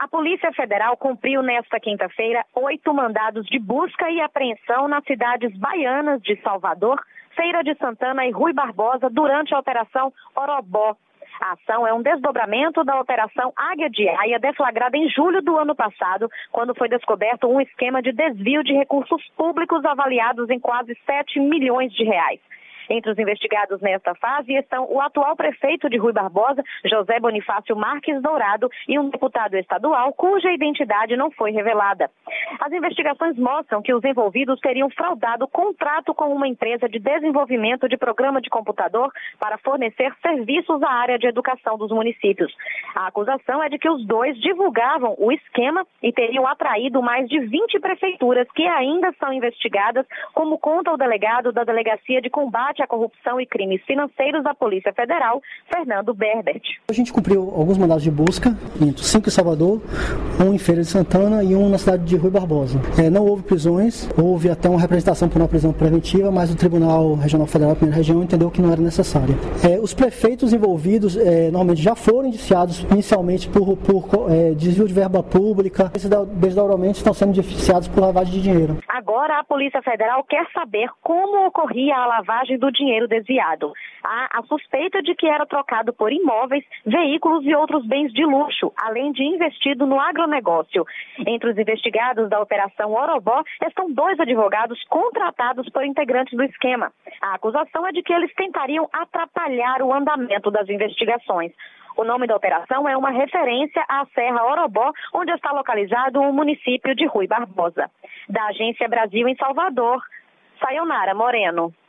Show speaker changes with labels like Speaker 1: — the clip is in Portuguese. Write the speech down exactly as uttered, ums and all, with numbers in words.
Speaker 1: A Polícia Federal cumpriu nesta quinta-feira oito mandados de busca e apreensão nas cidades baianas de Salvador, Feira de Santana e Rui Barbosa durante a Operação Orobó. A ação é um desdobramento da Operação Águia de Aia, deflagrada em julho do ano passado, quando foi descoberto um esquema de desvio de recursos públicos avaliados em quase sete milhões de reais. Entre os investigados nesta fase estão o atual prefeito de Rui Barbosa, José Bonifácio Marques Dourado, e um deputado estadual cuja identidade não foi revelada. As investigações mostram que os envolvidos teriam fraudado contrato com uma empresa de desenvolvimento de programa de computador para fornecer serviços à área de educação dos municípios. A acusação é de que os dois divulgavam o esquema e teriam atraído mais de vinte prefeituras que ainda são investigadas, como conta o delegado da Delegacia de Combate à Corrupção e Crimes Financeiros da Polícia Federal, Fernando Berbert.
Speaker 2: A gente cumpriu alguns mandados de busca, cinco em Salvador, um em Feira de Santana e um na cidade de Rui Barbosa. É, não houve prisões, houve até uma representação por uma prisão preventiva, mas o Tribunal Regional Federal da Primeira Região entendeu que não era necessária. É, os prefeitos envolvidos é, normalmente já foram indiciados inicialmente por, por é, desvio de verba pública, esses desdobramentos estão sendo indiciados por lavagem de dinheiro.
Speaker 1: Agora a Polícia Federal quer saber como ocorria a lavagem do dinheiro desviado. Há a suspeita de que era trocado por imóveis, veículos e outros bens de luxo, além de investido no agronegócio. Entre os investigados da Operação Orobó estão dois advogados contratados por integrantes do esquema. A acusação é de que eles tentariam atrapalhar o andamento das investigações. O nome da operação é uma referência à Serra Orobó, onde está localizado o município de Rui Barbosa. Da Agência Brasil em Salvador, Sayonara Moreno.